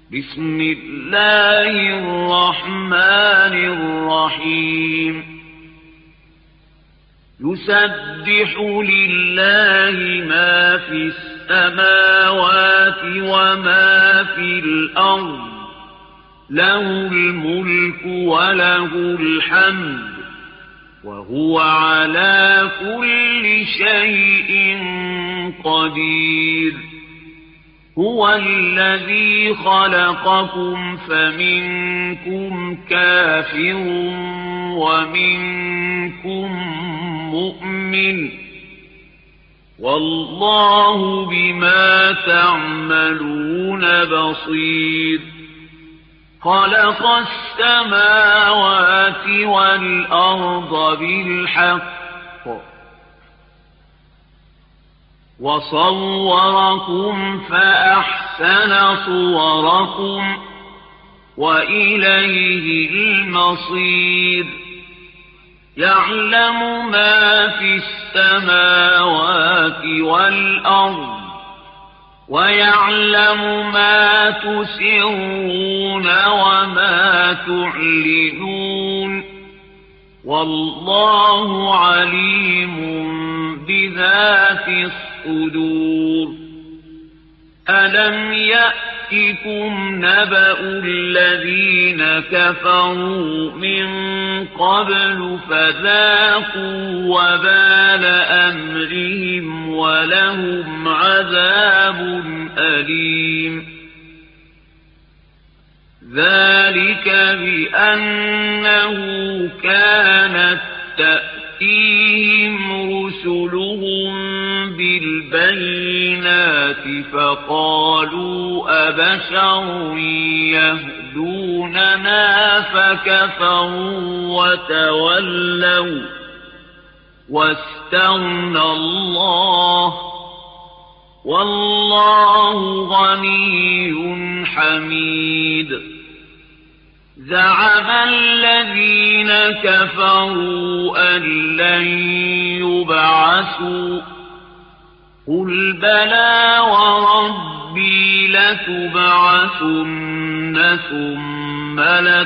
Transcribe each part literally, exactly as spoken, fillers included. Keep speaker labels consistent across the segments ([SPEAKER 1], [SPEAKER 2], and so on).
[SPEAKER 1] بسم الله الرحمن الرحيم يسبح لله ما في السماوات وما في الأرض له الملك وله الحمد وهو على كل شيء قدير هو الذي خلقكم فمنكم كافر ومنكم مؤمن والله بما تعملون بصير خلق السماوات والأرض بالحق وصوركم فأحسن صوركم وإليه المصير يعلم ما في السماوات والأرض ويعلم ما تسرون وما تعلنون والله عليم بذات الصدور ألم يأتكم نبأ الذين كفروا من قبل فذاقوا وبال أمرهم ولهم عذاب أليم ذلك بأنه كانت تأتيهم رسلهم بالبينات فقالوا أبشر يهدوننا فكفروا وتولوا واستغنى الله والله غني حميد زعم الذين كفروا أن لن يبعثوا قل بلى وربي لتبعثن ثم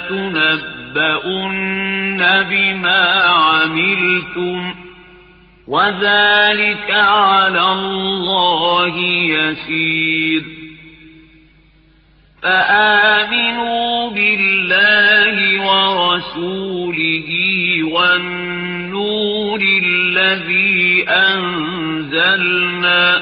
[SPEAKER 1] لتنبؤن بما عملتم وذلك على الله يسير فآمنوا بالله ورسوله والنور الذي أنزلنا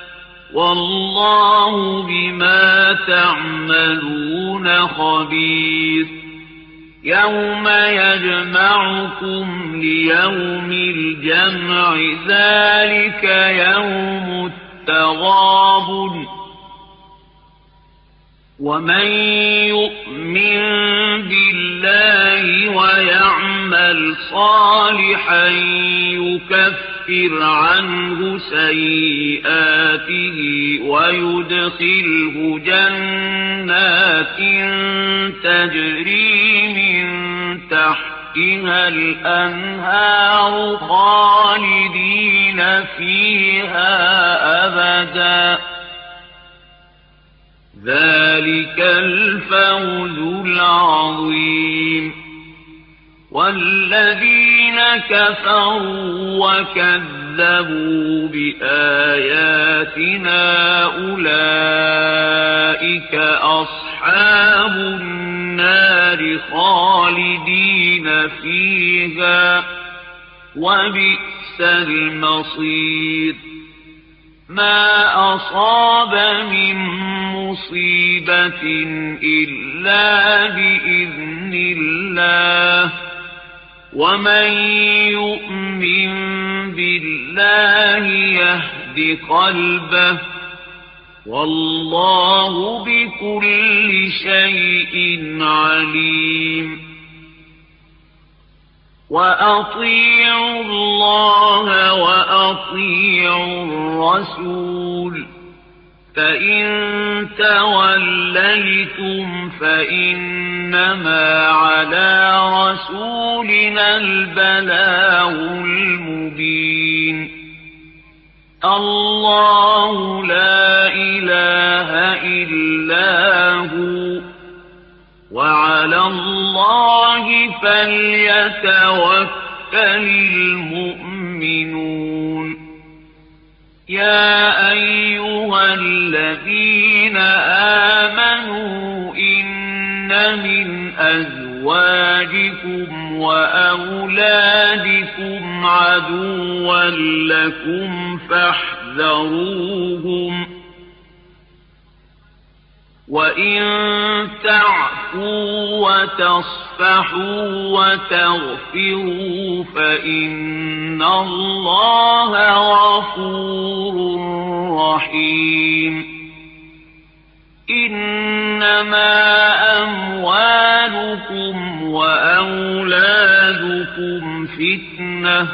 [SPEAKER 1] والله بما تعملون خبير يوم يجمعكم ليوم الجمع ذلك يوم التغابن ومن يؤمن بالله ويعمل صالحا يكفر عنه سيئاته ويدخله جنات تجري من تحتها الأنهار خالدين فيها أبدا ذلك الفوز العظيم والذين كفروا وكذبوا بآياتنا أولئك أصحاب النار خالدين فيها وبئس المصير ما أصاب من مصيبة إلا بإذن الله ومن يؤمن بالله يهد قلبه والله بكل شيء عليم وأطيعوا الله وأطيعوا الرسول فإن توليتم فإنما على رسولنا البلاغ المبين الله لا إله إلا هو وعلى الله فليتوكل المؤمنون يا أيها الذين آمنوا إن من أزواجكم وأولادكم عدوا لكم فاحذروهم وإن تعفوا وتصفحوا وتغفروا فإن الله غفور رحيم إنما أموالكم وأولادكم فتنة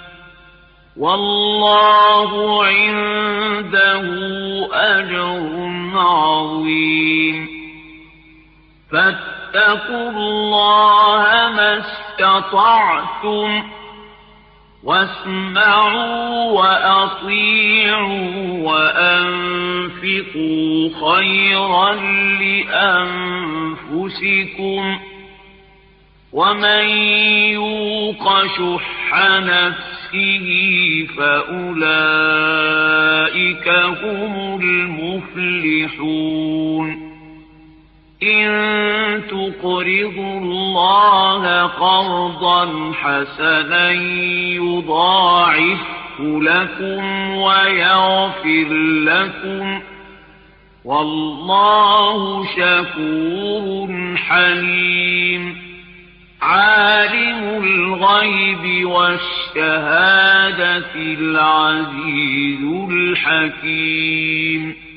[SPEAKER 1] والله عنده أجر عظيم فاتقوا الله ما استطعتم واسمعوا وأطيعوا وأنفقوا خيرا لأنفسكم ومن يوق شح نفسه فأولئك هم المفلحون إن تقرضوا الله قرضا حسنا يضاعفه لكم ويغفر لكم والله شكور حليم عالم الغيب والشهادة العزيز الحكيم